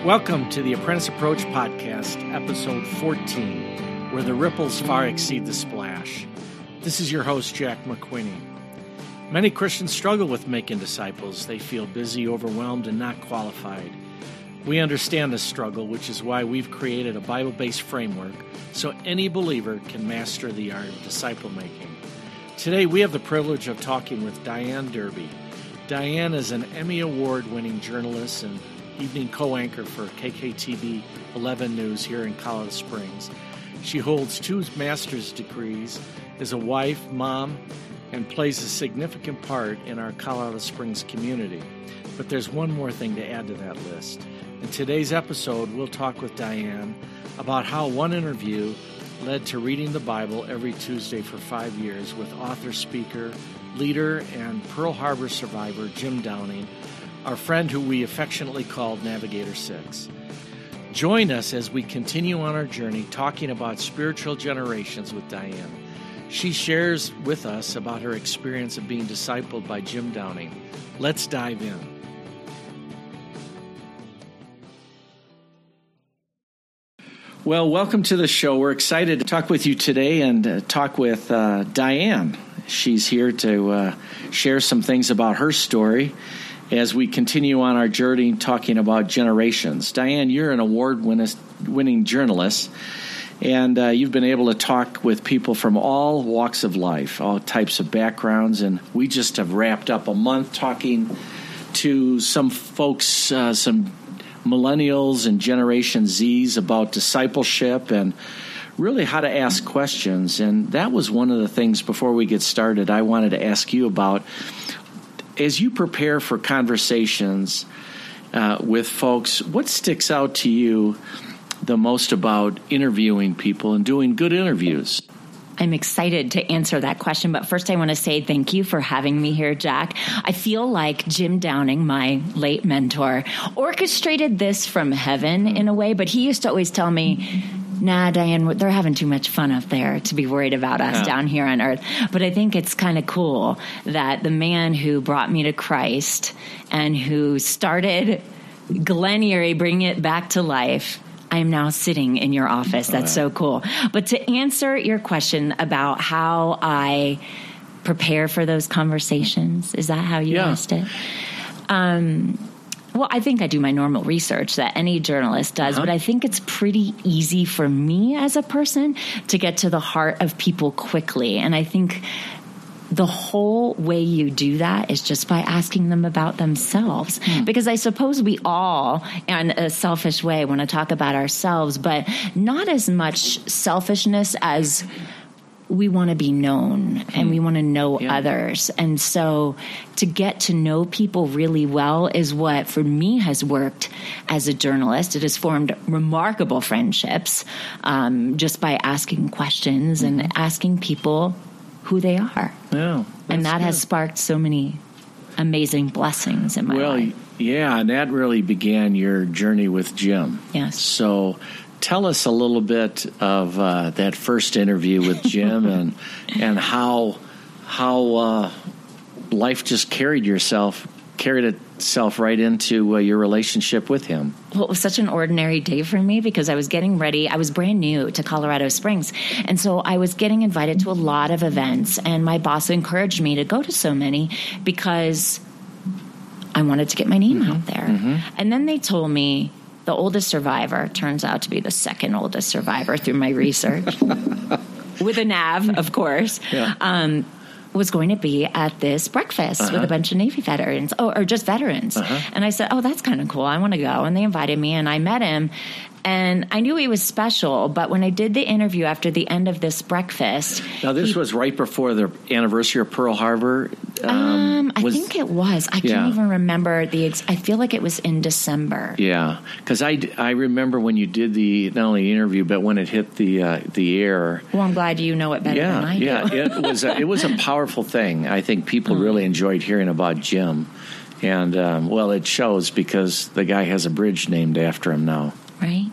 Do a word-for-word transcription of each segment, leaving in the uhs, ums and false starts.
Welcome to the Apprentice Approach Podcast, episode fourteen, where the ripples far exceed the splash. This is your host, Jack McQuinney. Many Christians struggle with making disciples. They feel busy, overwhelmed, and not qualified. We understand this struggle, which is why we've created a Bible-based framework so any believer can master the art of disciple making. Today, we have the privilege of talking with Diane Derby. Diane is an Emmy Award-winning journalist and evening co-anchor for K K T V eleven News here in Colorado Springs. She holds two master's degrees, is a wife, mom, and plays a significant part in our Colorado Springs community. But there's one more thing to add to that list. In today's episode, we'll talk with Diane about how one interview led to reading the Bible every Tuesday for five years with author, speaker, leader, and Pearl Harbor survivor Jim Downing, our friend who we affectionately called Navigator six. Join us as we continue on our journey talking about spiritual generations with Diane. She shares with us about her experience of being discipled by Jim Downing. Let's dive in. Well, welcome to the show. We're excited to talk with you today and uh, talk with uh, Diane. She's here to uh, share some things about her story as we continue on our journey talking about generations. Diane, you're an award-winning journalist, and uh, you've been able to talk with people from all walks of life, all types of backgrounds, and we just have wrapped up a month talking to some folks, uh, some millennials and Generation Zs about discipleship and really how to ask questions. And that was one of the things before we get started I wanted to ask you about. As you prepare for conversations uh, with folks, what sticks out to you the most about interviewing people and doing good interviews? I'm excited to answer that question, but first I want to say thank you for having me here, Jack. I feel like Jim Downing, my late mentor, orchestrated this from heaven in a way, but he used to always tell me, nah, Diane, they're having too much fun up there to be worried about us yeah. down here on earth. But I think it's kind of cool that the man who brought me to Christ and who started Glen Erie, bringing it back to life, I am now sitting in your office. That's oh, wow. so cool. But to answer your question about how I prepare for those conversations, is that how you yeah. asked it? Um, well, I think I do my normal research that any journalist does, uh-huh. but I think it's pretty easy for me as a person to get to the heart of people quickly. And I think the whole way you do that is just by asking them about themselves. Mm. Because I suppose we all, in a selfish way, want to talk about ourselves, but not as much selfishness as we want to be known mm. and we want to know yeah. others. And so to get to know people really well is what, for me, has worked as a journalist. It has formed remarkable friendships um, just by asking questions mm-hmm. and asking people who they are. Yeah, and that good. has sparked so many amazing blessings in my well, life. Yeah, and that really began your journey with Jim. Yes. So tell us a little bit of uh, that first interview with Jim and and how how uh, life just carried yourself carried itself right into uh, your relationship with him. Well, it was such an ordinary day for me because I was getting ready. I was brand new to Colorado Springs. And so I was getting invited to a lot of events. And my boss encouraged me to go to so many because I wanted to get my name mm-hmm. out there. Mm-hmm. And then they told me the oldest survivor turns out to be the second oldest survivor through my research. With a nav, of course. Yeah. Um, was going to be at this breakfast uh-huh. with a bunch of Navy veterans, oh, or just veterans. Uh-huh. And I said, oh, that's kind of cool. I want to go. And they invited me, and I met him. And I knew he was special, but when I did the interview after the end of this breakfast... Now, this he, was right before the anniversary of Pearl Harbor? Um, um, I was, think it was. I yeah. can't even remember the... Ex- I feel like it was in December. Yeah, because I, I remember when you did the, not only the interview, but when it hit the uh, the air... Well, I'm glad you know it better yeah, than I do. Yeah, it was, a, it was a powerful thing. I think people mm. really enjoyed hearing about Jim. And, um, well, it shows because the guy has a bridge named after him now. Right.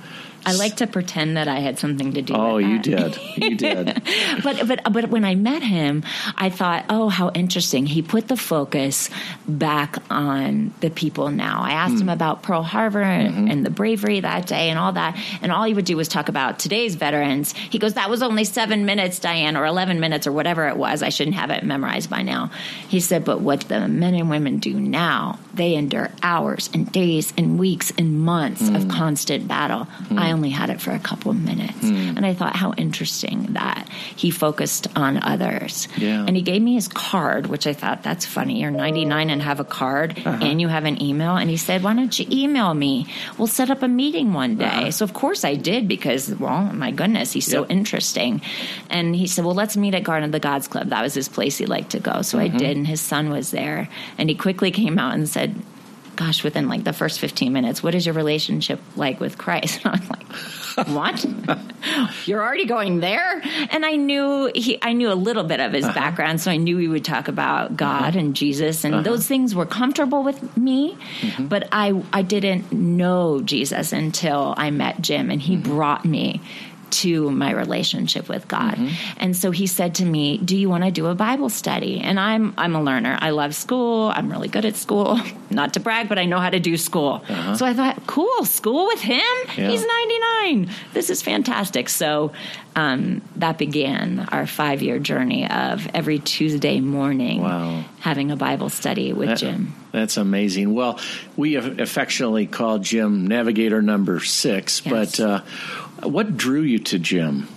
I like to pretend that I had something to do oh, with that. you did. You did. but but but when I met him, I thought, oh, how interesting. He put the focus back on the people now. I asked mm. him about Pearl Harbor and, mm-hmm. and the bravery that day and all that, and all he would do was talk about today's veterans. He goes, that was only seven minutes, Diane, or eleven minutes, or whatever it was. I shouldn't have it memorized by now. He said, but what the men and women do now, they endure hours and days and weeks and months mm. of constant battle. Mm. I only had it for a couple of minutes. Mm. And I thought, how interesting that he focused on others. Yeah. And he gave me his card, which I thought, that's funny. You're ninety-nine and have a card uh-huh. and you have an email. And he said, why don't you email me? We'll set up a meeting one day. Uh-huh. So, of course, I did because, well, my goodness, he's so yep. interesting. And he said, well, let's meet at Garden of the Gods Club. That was his place he liked to go. So mm-hmm. I did, and his son was there. And he quickly came out and said, gosh, within like the first fifteen minutes, what is your relationship like with Christ? And I was like, what? You're already going there? And I knew he, I knew a little bit of his uh-huh. background, so I knew he would talk about God uh-huh. and Jesus, and uh-huh. those things were comfortable with me, mm-hmm. but I, I didn't know Jesus until I met Jim, and he mm-hmm. brought me to my relationship with God. Mm-hmm. And so he said to me, do you want to do a Bible study? And I'm I'm a learner. I love school. I'm really good at school. Not to brag, but I know how to do school. Uh-huh. So I thought, cool, school with him? Yeah. He's ninety-nine. This is fantastic. So um, that began our five-year journey of every Tuesday morning wow. having a Bible study with that, Jim. That's amazing. Well, we affectionately call Jim Navigator Number Six, yes. but uh, what drew you to Jim?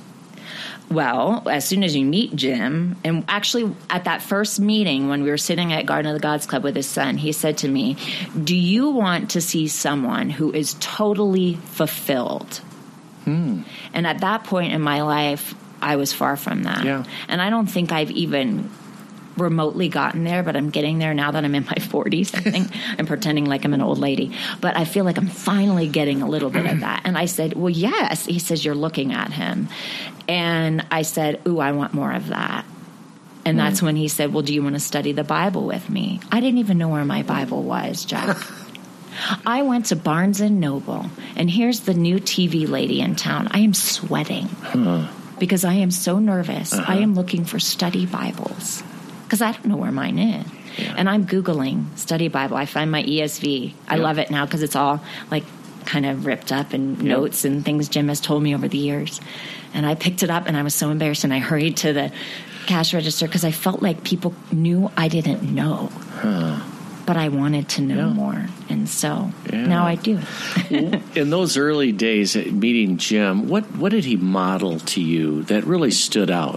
Well, as soon as you meet Jim, and actually at that first meeting when we were sitting at Garden of the Gods Club with his son, he said to me, do you want to see someone who is totally fulfilled? Hmm. And at that point in my life, I was far from that. Yeah. And I don't think I've even remotely gotten there, but I'm getting there now that I'm in my forties, I think. I'm pretending like I'm an old lady. But I feel like I'm finally getting a little bit of that. And I said, well, yes. He says, you're looking at him. And I said, ooh, I want more of that. And that's mm. when he said, well, do you want to study the Bible with me? I didn't even know where my Bible was, Jack. I went to Barnes and Noble, and here's the new T V lady in town. I am sweating huh. because I am so nervous. Uh-huh. I am looking for study Bibles because I don't know where mine is. Yeah. And I'm Googling study Bible. I find my E S V. I yeah. love it now because it's all like kind of ripped up and yep. notes and things Jim has told me over the years. And I picked it up, and I was so embarrassed, and I hurried to the cash register because I felt like people knew I didn't know. Huh. But I wanted to know yeah. more, and so yeah. now I do. In those early days at meeting Jim, what, what did he model to you that really stood out?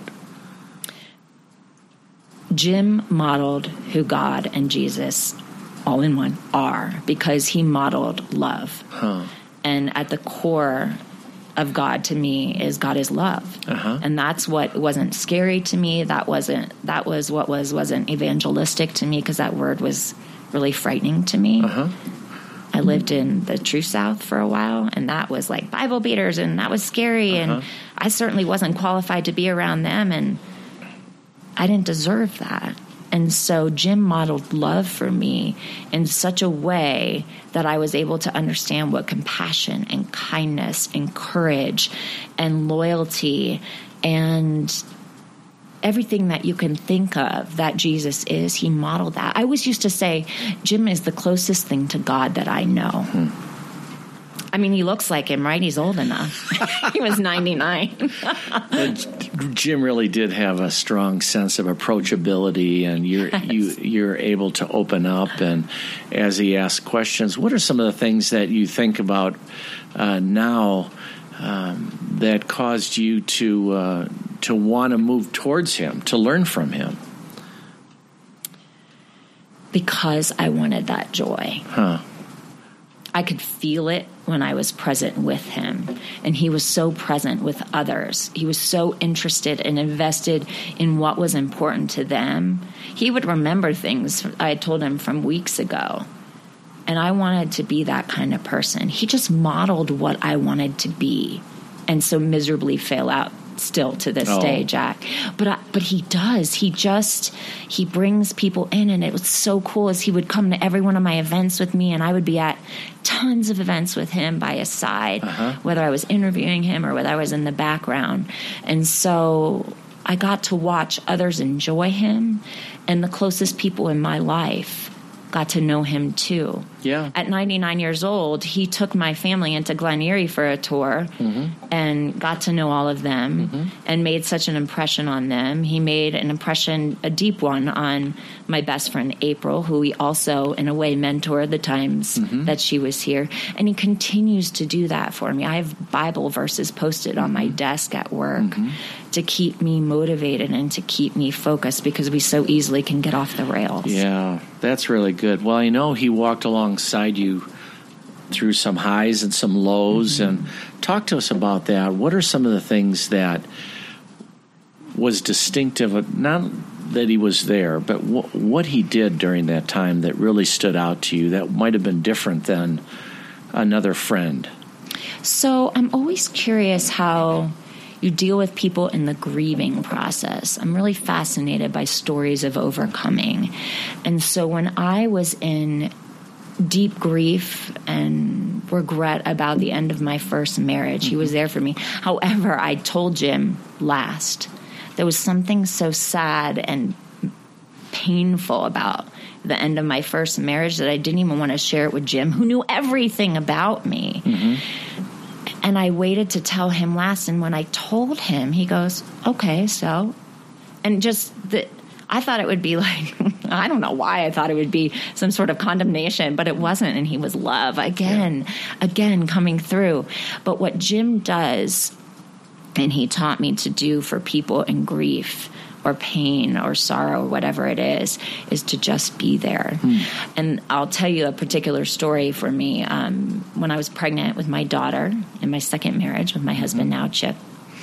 Jim modeled who God and Jesus, all in one, are, because he modeled love. Huh. And at the core of God to me is God is love. Uh-huh. And that's what wasn't scary to me. That wasn't, that was what was, wasn't evangelistic to me, because that word was really frightening to me. Uh-huh. I lived in the true South for a while, and that was like Bible beaters, and that was scary. Uh-huh. And I certainly wasn't qualified to be around them, and I didn't deserve that. And so Jim modeled love for me in such a way that I was able to understand what compassion and kindness and courage and loyalty and everything that you can think of that Jesus is. He modeled that. I always used to say, Jim is the closest thing to God that I know. Hmm. I mean, he looks like him, right? He's old enough. He was ninety-nine. Jim really did have a strong sense of approachability, and you're yes. you, you're able to open up. And as he asked questions, what are some of the things that you think about uh, now um, that caused you to uh, to want to move towards him, to learn from him? Because I wanted that joy. Huh. I could feel it when I was present with him. And he was so present with others. He was so interested and invested in what was important to them. He would remember things I had told him from weeks ago. And I wanted to be that kind of person. He just modeled what I wanted to be, and so miserably fail out still to this Oh. day, Jack. But I, but he does. He just he brings people in, and it was so cool as he would come to every one of my events with me, and I would be at tons of events with him by his side, Uh-huh. whether I was interviewing him or whether I was in the background. And so I got to watch others enjoy him, and the closest people in my life got to know him too. Yeah. At ninety-nine years old, he took my family into Glen Erie for a tour Mm-hmm. and got to know all of them Mm-hmm. and made such an impression on them. He made an impression, a deep one, on my best friend April, who he also, in a way, mentored the times Mm-hmm. that she was here. And he continues to do that for me. I have Bible verses posted on my desk at work Mm-hmm. to keep me motivated and to keep me focused, because we so easily can get off the rails. Yeah, that's really good. Well, I know he walked alongside you through some highs and some lows, Mm-hmm. and talk to us about that. What are some of the things that was distinctive, of, not that he was there, but w- what he did during that time that really stood out to you that might have been different than another friend? So I'm always curious how you deal with people in the grieving process. I'm really fascinated by stories of overcoming. And so when I was in deep grief and regret about the end of my first marriage, he was there for me. However, I told Jim last, there was something so sad and painful about the end of my first marriage that I didn't even want to share it with Jim, who knew everything about me. Mm-hmm. And I waited to tell him last, and when I told him, he goes, okay, so, and just the, I thought it would be like, I don't know why I thought it would be some sort of condemnation, but it wasn't, and he was love, again, yeah. again, coming through. But what Jim does, and he taught me to do for people in grief or pain or sorrow or whatever it is, is to just be there. Hmm. And I'll tell you a particular story for me. Um, when I was pregnant with my daughter in my second marriage with my husband now, Chip,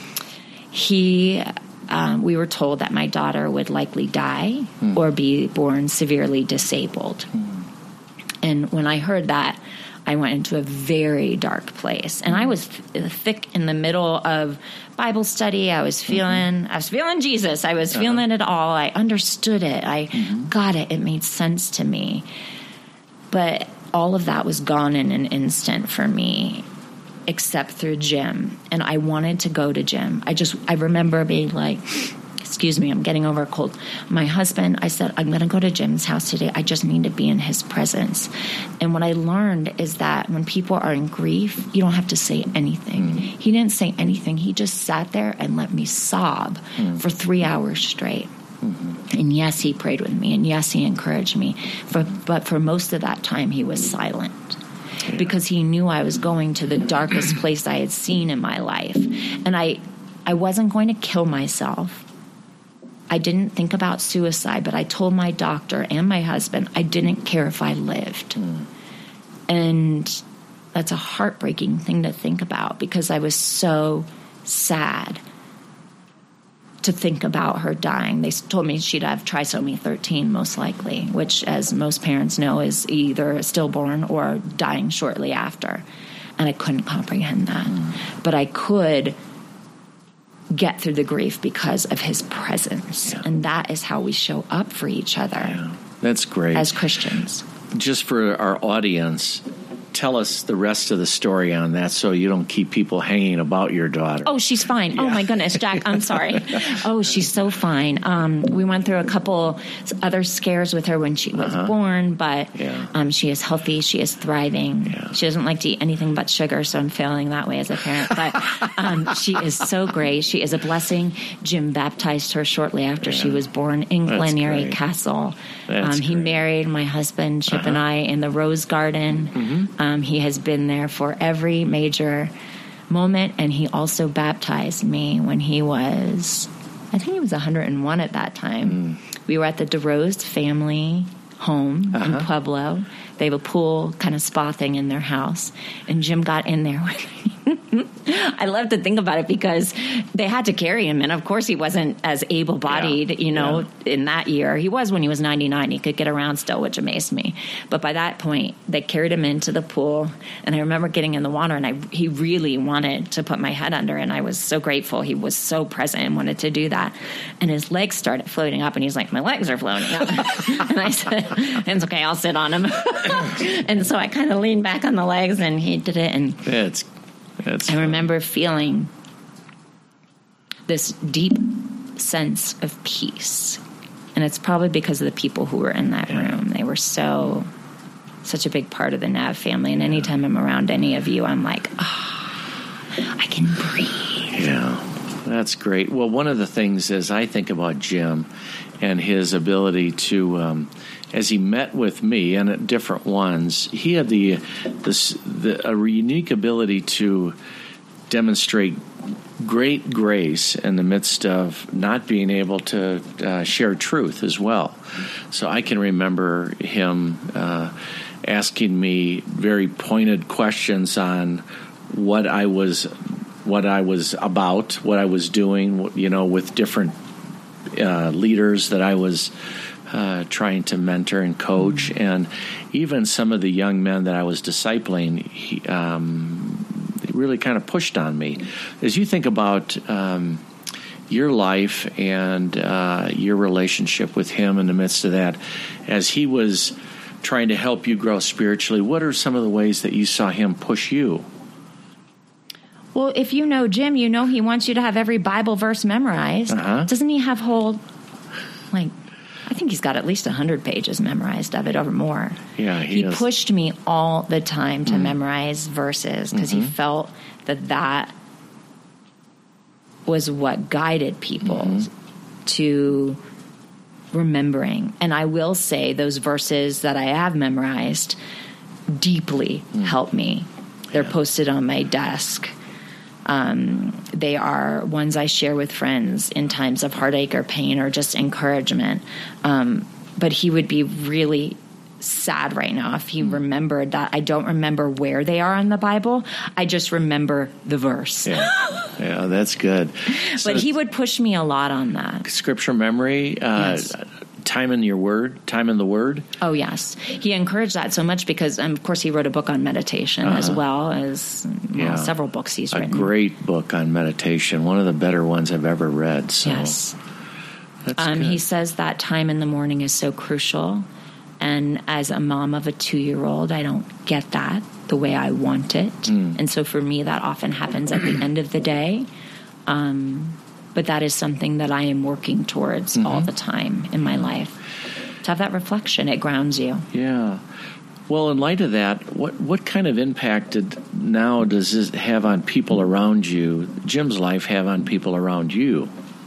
he, um, we were told that my daughter would likely die hmm. or be born severely disabled. Hmm. And when I heard that, I went into a very dark place. And I was th- thick in the middle of Bible study. I was feeling, mm-hmm. I was feeling Jesus. I was feeling uh-huh. it all. I understood it. I mm-hmm. got it. It made sense to me. But all of that was gone in an instant for me, except through Jim. And I wanted to go to Jim. I just, I remember being like, excuse me, I'm getting over a cold. My husband, I said, I'm going to go to Jim's house today. I just need to be in his presence. And what I learned is that when people are in grief, you don't have to say anything. Mm. He didn't say anything. He just sat there and let me sob mm. for three hours straight. Mm-hmm. And yes, he prayed with me. And yes, he encouraged me. For, but for most of that time, he was silent. Yeah. Because he knew I was going to the darkest place I had seen in my life. And I, I wasn't going to kill myself. I didn't think about suicide, but I told my doctor and my husband I didn't care if I lived. Mm. And that's a heartbreaking thing to think about, because I was so sad to think about her dying. They told me she'd have trisomy thirteen most likely, which, as most parents know, is either stillborn or dying shortly after. And I couldn't comprehend that. Mm. But I could get through the grief because of his presence. Yeah. And that is how we show up for each other. Yeah. That's great. As Christians. Just for our audience, tell us the rest of the story on that so you don't keep people hanging about your daughter. Oh, she's fine. Yeah. Oh, my goodness, Jack, I'm sorry. Oh, she's so fine. Um, we went through a couple other scares with her when she was uh-huh. born, but yeah. um, she is healthy. She is thriving. Yeah. She doesn't like to eat anything but sugar, so I'm failing that way as a parent. But um, she is so great. She is a blessing. Jim baptized her shortly after yeah. she was born in Glen Erie Castle. Um, he great. married my husband, Chip, uh-huh. and I in the Rose Garden. Mm-hmm. Um, he has been there for every major moment, and he also baptized me when he was, I think he was one hundred one at that time. Mm. We were at the DeRose family home uh-huh. in Pueblo. They have a pool kind of spa thing in their house, and Jim got in there with me. I love to think about it because they had to carry him. And of course, he wasn't as able-bodied, yeah. you know, yeah. in that year. He was when he was ninety-nine. He could get around still, which amazed me. But by that point, they carried him into the pool. And I remember getting in the water, and I, he really wanted to put my head under. And I was so grateful. He was so present and wanted to do that. And his legs started floating up, and he's like, my legs are floating up. And I said, it's okay, I'll sit on him. And so I kind of leaned back on the legs, and he did it. And That's That's I remember feeling this deep sense of peace. And it's probably because of the people who were in that yeah. room. They were so, such a big part of the Nav family. And anytime I'm around any of you, I'm like, oh, I can breathe. Yeah, that's great. Well, one of the things is I think about Jim and his ability to, um, as he met with me and at different ones, he had the, this, the a unique ability to demonstrate great grace in the midst of not being able to uh, share truth as well. So I can remember him uh, asking me very pointed questions on what I was, what I was about, what I was doing, you know, with different uh, leaders that I was Uh, trying to mentor and coach, mm-hmm. and even some of the young men that I was discipling, he, um, he really kind of pushed on me. As you think about um, your life and uh, your relationship with him in the midst of that, as he was trying to help you grow spiritually, what are some of the ways that you saw him push you? Well, if you know Jim, you know he wants you to have every Bible verse memorized. Uh-huh. Doesn't he have whole, like, I think he's got at least one hundred pages memorized of it or more. Yeah, he, he pushed me all the time to mm. memorize verses because mm-hmm. he felt that that was what guided people mm-hmm. to remembering. And I will say those verses that I have memorized deeply mm. help me. They're yeah. posted on my desk. Um, they are ones I share with friends in times of heartache or pain or just encouragement. Um, but he would be really sad right now if he mm. remembered that. I don't remember where they are in the Bible. I just remember the verse. Yeah, yeah, that's good. So but he would push me a lot on that. Scripture memory, uh, yes. time in your word, time in the Word. Oh, yes. He encouraged that so much because, um, of course, he wrote a book on meditation uh-huh. as well as well, yeah. several books he's a written. A great book on meditation, one of the better ones I've ever read. So yes. That's um, good. He says that time in the morning is so crucial. And as a mom of a two-year-old, I don't get that the way I want it. Mm. And so for me, that often happens at the end of the day. Um But that is something that I am working towards mm-hmm. all the time in my life. To have that reflection, it grounds you. Yeah. Well, in light of that, what, what kind of impact did, now does this have on people around you, Jim's life have on people around you?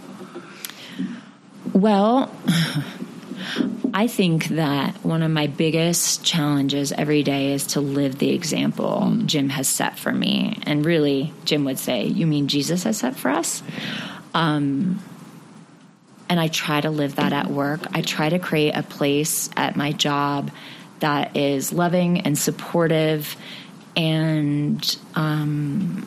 Well, I think that one of my biggest challenges every day is to live the example mm. Jim has set for me. And really, Jim would say, you mean Jesus has set for us? Um, and I try to live that at work. I try to create a place at my job that is loving and supportive and um,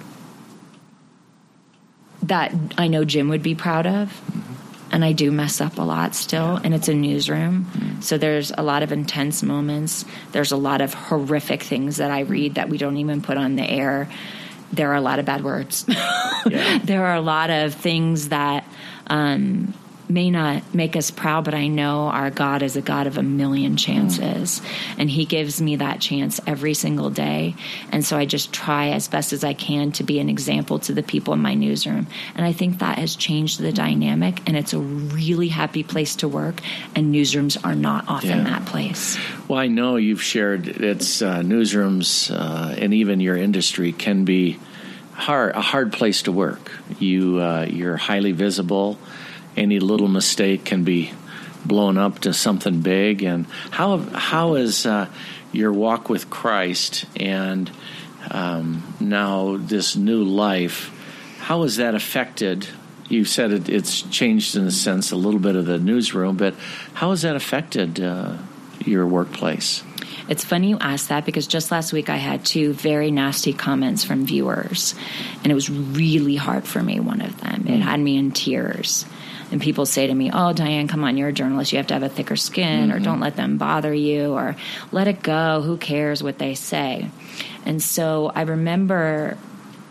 that I know Jim would be proud of. Mm-hmm. And I do mess up a lot still, yeah. and it's a newsroom. Mm-hmm. So there's a lot of intense moments. There's a lot of horrific things that I read that we don't even put on the air. There are a lot of bad words. Yeah. There are a lot of things that um, may not make us proud, but I know our God is a God of a million chances. Mm. And he gives me that chance every single day. And so I just try as best as I can to be an example to the people in my newsroom. And I think that has changed the dynamic, and it's a really happy place to work, and newsrooms are not often yeah. that place. Well, I know you've shared it's uh, newsrooms uh, and even your industry can be hard, a hard place to work. You, uh, you're highly visible. Any little mistake can be blown up to something big. And how how is uh, your walk with Christ and um, now this new life, how has that affected? You said it, it's changed in a sense a little bit of the newsroom, but how has that affected uh, your workplace? It's funny you asked that because just last week I had two very nasty comments from viewers, and it was really hard for me, one of them. It had me in tears. And people say to me, oh, Diane, come on, you're a journalist. You have to have a thicker skin, mm-hmm. or don't let them bother you, or let it go. Who cares what they say? And so I remember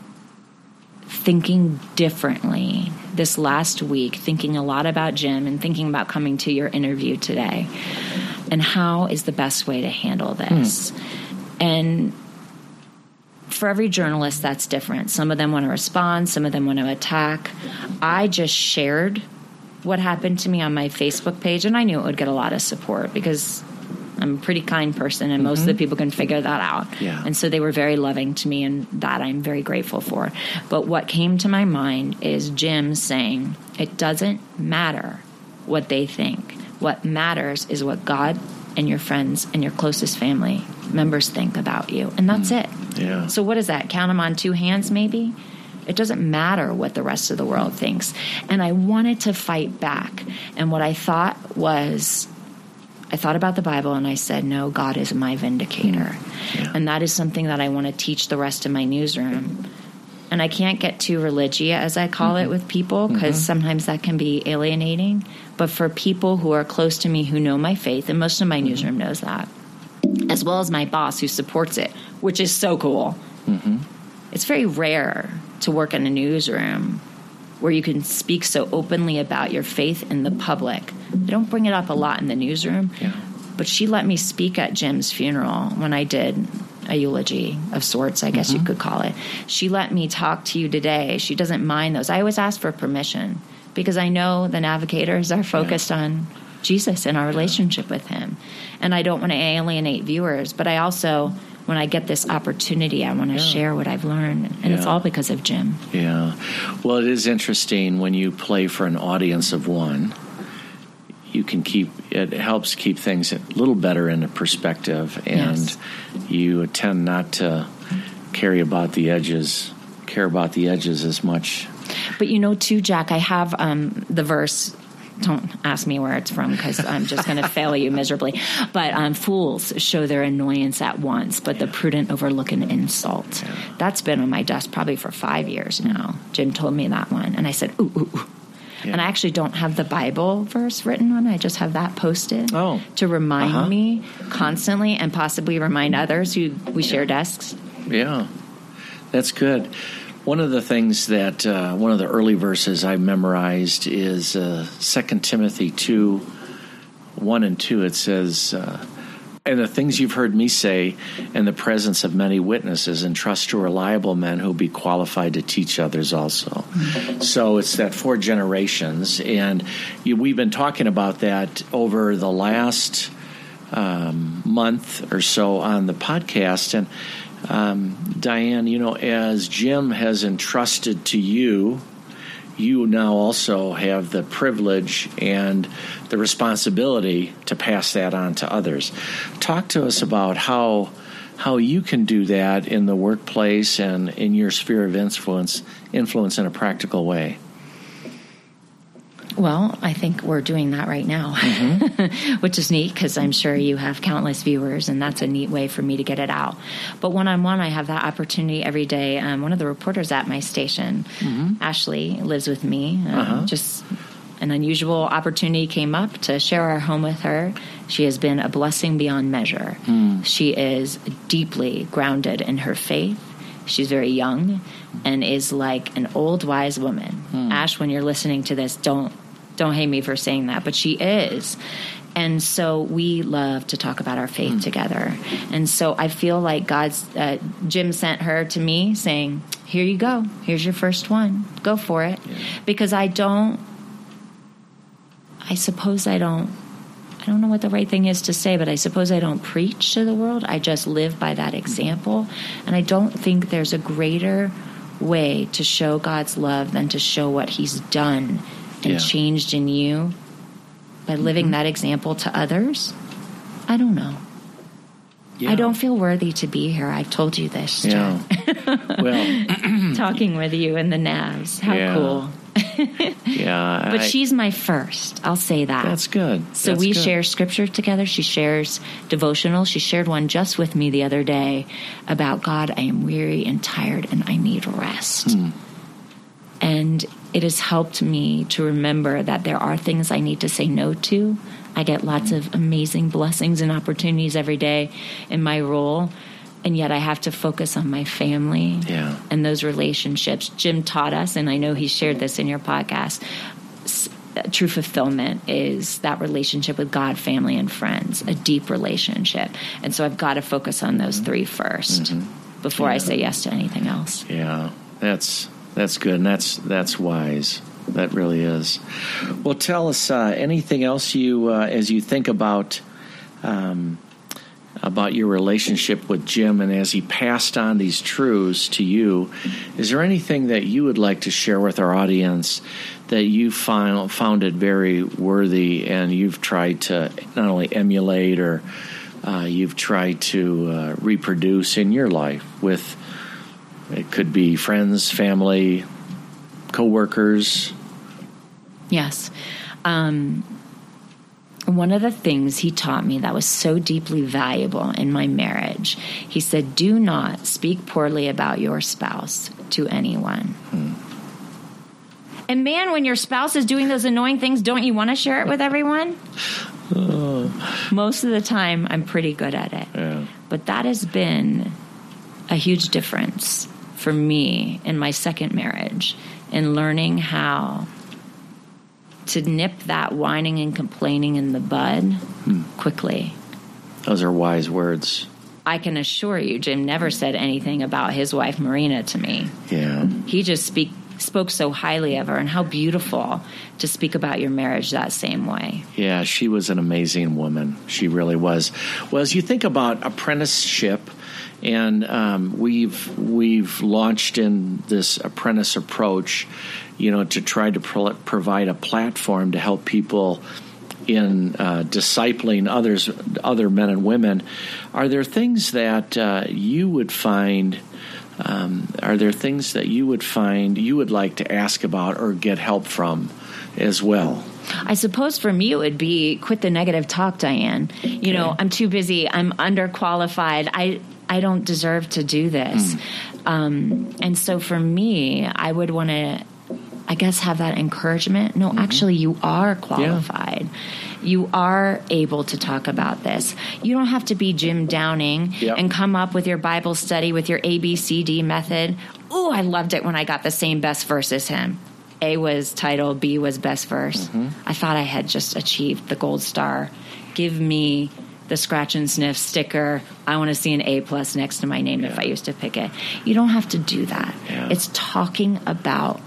thinking differently this last week, thinking a lot about Jim and thinking about coming to your interview today. And how is the best way to handle this? Mm. And for every journalist, that's different. Some of them want to respond. Some of them want to attack. I just shared what happened to me on my Facebook page, and I knew it would get a lot of support because I'm a pretty kind person, and mm-hmm. most of the people can figure that out. Yeah. And so they were very loving to me, and that I'm very grateful for. But what came to my mind is Jim saying, it doesn't matter what they think. What matters is what God and your friends and your closest family members think about you. And that's mm. it. Yeah. So what is that? Count them on two hands, maybe? It doesn't matter what the rest of the world thinks. And I wanted to fight back. And what I thought was, I thought about the Bible and I said, no, God is my vindicator. Yeah. And that is something that I want to teach the rest of my newsroom. And I can't get too religious, as I call mm-hmm. it, with people, because mm-hmm. sometimes that can be alienating. But for people who are close to me who know my faith, and most of my mm-hmm. newsroom knows that, as well as my boss who supports it, which is so cool. Mm-hmm. It's very rare to work in a newsroom where you can speak so openly about your faith in the public. They don't bring it up a lot in the newsroom. Yeah. But she let me speak at Jim's funeral when I did a eulogy of sorts, I guess mm-hmm. you could call it. She let me talk to you today. She doesn't mind those. I always ask for permission because I know the navigators are focused yeah. on Jesus and our relationship with him. And I don't want to alienate viewers, but I also, when I get this opportunity, I want to yeah. share what I've learned. And yeah. it's all because of Jim. Yeah. Well, it is interesting when you play for an audience of one. You can keep, it helps keep things a little better into perspective, and yes. you tend not to carry about the edges, care about the edges as much. But you know, too, Jack, I have um, the verse. Don't ask me where it's from because I'm just going to fail you miserably. But um, fools show their annoyance at once, but yeah. the prudent overlook an insult. Yeah. That's been on my desk probably for five years now. Jim told me that one, and I said, ooh, ooh, ooh. Yeah. And I actually don't have the Bible verse written on. I just have that posted oh. to remind uh-huh. me constantly and possibly remind others who we yeah. share desks. Yeah, that's good. One of the things that, uh, one of the early verses I memorized is uh, Second Timothy two, one and two. It says, uh, and the things you've heard me say in the presence of many witnesses, entrust to reliable men who will be qualified to teach others also. Mm-hmm. So it's that four generations. And you, we've been talking about that over the last um, month or so on the podcast. And um, Diane, you know, as Jim has entrusted to you, you now also have the privilege and the responsibility to pass that on to others. Talk to us about how how you can do that in the workplace and in your sphere of influence, influence in a practical way. Well, I think we're doing that right now, mm-hmm. which is neat because I'm sure you have countless viewers, and that's a neat way for me to get it out. But one-on-one, I have that opportunity every day. Um, one of the reporters at my station, mm-hmm. Ashley, lives with me. Um, uh-huh. Just an unusual opportunity came up to share our home with her. She has been a blessing beyond measure. Mm. She is deeply grounded in her faith. She's very young and is like an old, wise woman. Mm. Ash, when you're listening to this, don't Don't hate me for saying that, but she is. And so we love to talk about our faith mm. together. And so I feel like God's, uh, Jim sent her to me saying, here you go. Here's your first one. Go for it. Yeah. Because I don't, I suppose I don't, I don't know what the right thing is to say, but I suppose I don't preach to the world. I just live by that example. And I don't think there's a greater way to show God's love than to show what he's done and yeah. changed in you by living mm-hmm. that example to others. I don't know. Yeah. I don't feel worthy to be here. I've told you this. Yeah. Well, talking with you in the Navs. How yeah. cool. Yeah. But I, she's my first. I'll say that. That's good. So that's we good. share scripture together. She shares devotional. She shared one just with me the other day about, God, I am weary and tired and I need rest. Hmm. And it has helped me to remember that there are things I need to say no to. I get lots of amazing blessings and opportunities every day in my role. And yet I have to focus on my family yeah. and those relationships. Jim taught us, and I know he shared this in your podcast, true fulfillment is that relationship with God, family, and friends, a deep relationship. And so I've got to focus on those three first mm-hmm. before yeah. I say yes to anything else. Yeah, that's that's good, and that's that's wise. That really is. Well, tell us uh, anything else you, uh, as you think about um, about your relationship with Jim, and as he passed on these truths to you, is there anything that you would like to share with our audience that you found found it very worthy, and you've tried to not only emulate or uh, you've tried to uh, reproduce in your life with? It could be friends, family, coworkers. Yes. Um, one of the things he taught me that was so deeply valuable in my marriage, he said, do not speak poorly about your spouse to anyone. Hmm. And man, when your spouse is doing those annoying things, don't you want to share it with everyone? Uh, Most of the time, I'm pretty good at it. Yeah. But that has been a huge difference for me in my second marriage, in learning how to nip that whining and complaining in the bud hmm. quickly. Those are wise words. I can assure you, Jim never said anything about his wife, Marina, to me. Yeah. He just speak, spoke so highly of her, and how beautiful to speak about your marriage that same way. Yeah, she was an amazing woman. She really was. Well, as you think about apprenticeship, and um, we've we've launched in this apprentice approach, you know, to try to pro- provide a platform to help people in uh, discipling others, other men and women. Are there things that uh, you would find? Um, are there things that you would find you would like to ask about or get help from as well? I suppose for me it would be quit the negative talk, Diane. You okay. know, I'm too busy. I'm underqualified. I I don't deserve to do this. Mm. Um, and so for me, I would want to, I guess, have that encouragement. No, mm-hmm. actually, you are qualified. Yeah. You are able to talk about this. You don't have to be Jim Downing yep. and come up with your Bible study with your A B C D method. Ooh, I loved it when I got the same best verse as him. A was title, B was best verse. Mm-hmm. I thought I had just achieved the gold star. Give me the scratch and sniff sticker. I want to see an A plus next to my name yeah. if I used to pick it. You don't have to do that. Yeah. It's talking about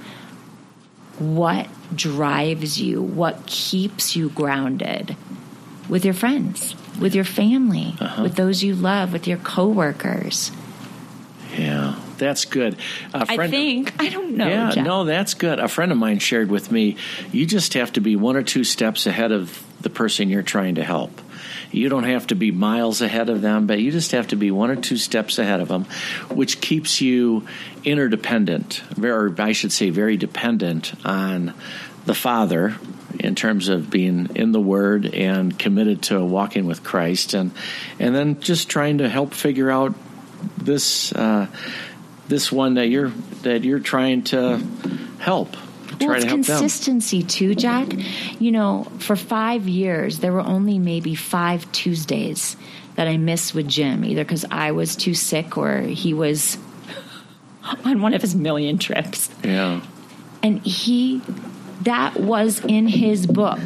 what drives you, what keeps you grounded with your friends, with your family, uh-huh. with those you love, with your coworkers. Yeah, that's good. A friend, I think. I don't know. Yeah, Jeff. no, that's good. A friend of mine shared with me, you just have to be one or two steps ahead of the person you're trying to help. You don't have to be miles ahead of them, but you just have to be one or two steps ahead of them, which keeps you interdependent, or I should say very dependent on the Father in terms of being in the Word and committed to walking with Christ, and and then just trying to help figure out this uh, this one that you're that you're trying to help. Well, it's consistency too, Jack. You know, for five years, there were only maybe five Tuesdays that I missed with Jim, either because I was too sick or he was on one of his million trips. Yeah. And he, that was in his book.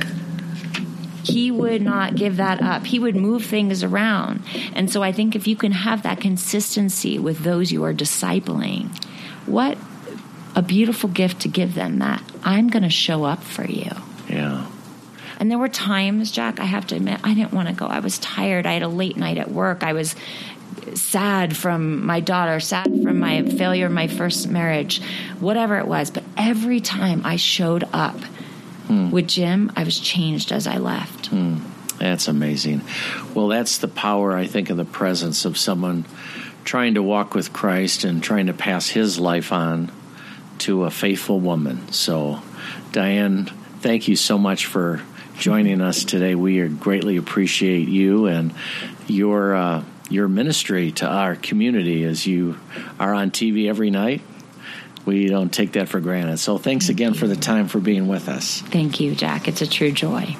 He would not give that up. He would move things around. And so I think if you can have that consistency with those you are discipling, what a beautiful gift to give them, that I'm going to show up for you. Yeah. And there were times, Jack, I have to admit, I didn't want to go. I was tired. I had a late night at work. I was sad from my daughter, sad from my failure of my first marriage, whatever it was. But every time I showed up hmm. with Jim, I was changed as I left. Hmm. That's amazing. Well, that's the power, I think, of the presence of someone trying to walk with Christ and trying to pass his life on to a faithful woman. So Diane, thank you so much for joining us today. We greatly appreciate you and your uh, your ministry to our community as you are on T V every night. We don't take that for granted. So thanks Thank again you. for the time for being with us. Thank you, Jack. It's a true joy.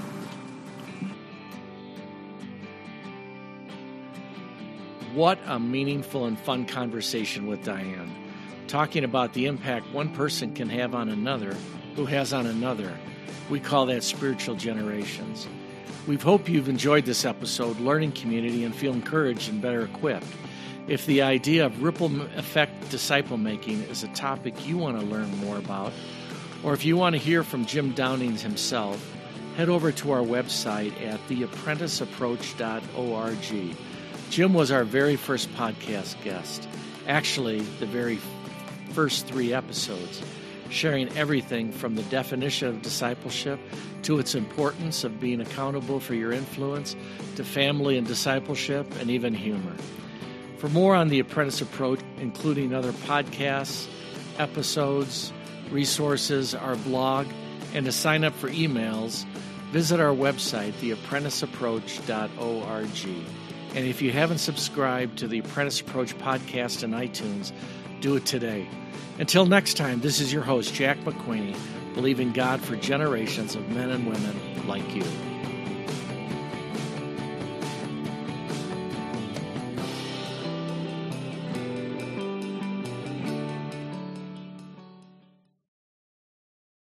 What a meaningful and fun conversation with Diane, talking about the impact one person can have on another who has on another. We call that spiritual generations. We hope you've enjoyed this episode, learning community, and feel encouraged and better equipped. If the idea of ripple effect disciple making is a topic you want to learn more about, or if you want to hear from Jim Downing himself, head over to our website at the apprentice approach dot org. Jim was our very first podcast guest, actually the very first three episodes, sharing everything from the definition of discipleship to its importance of being accountable for your influence, to family and discipleship, and even humor. For more on the Apprentice Approach, including other podcasts, episodes, resources, our blog, and to sign up for emails, visit our website, the apprentice approach dot org. And if you haven't subscribed to the Apprentice Approach podcast in iTunes, do it today. Until next time, this is your host, Jack McQueen, believing God for generations of men and women like you.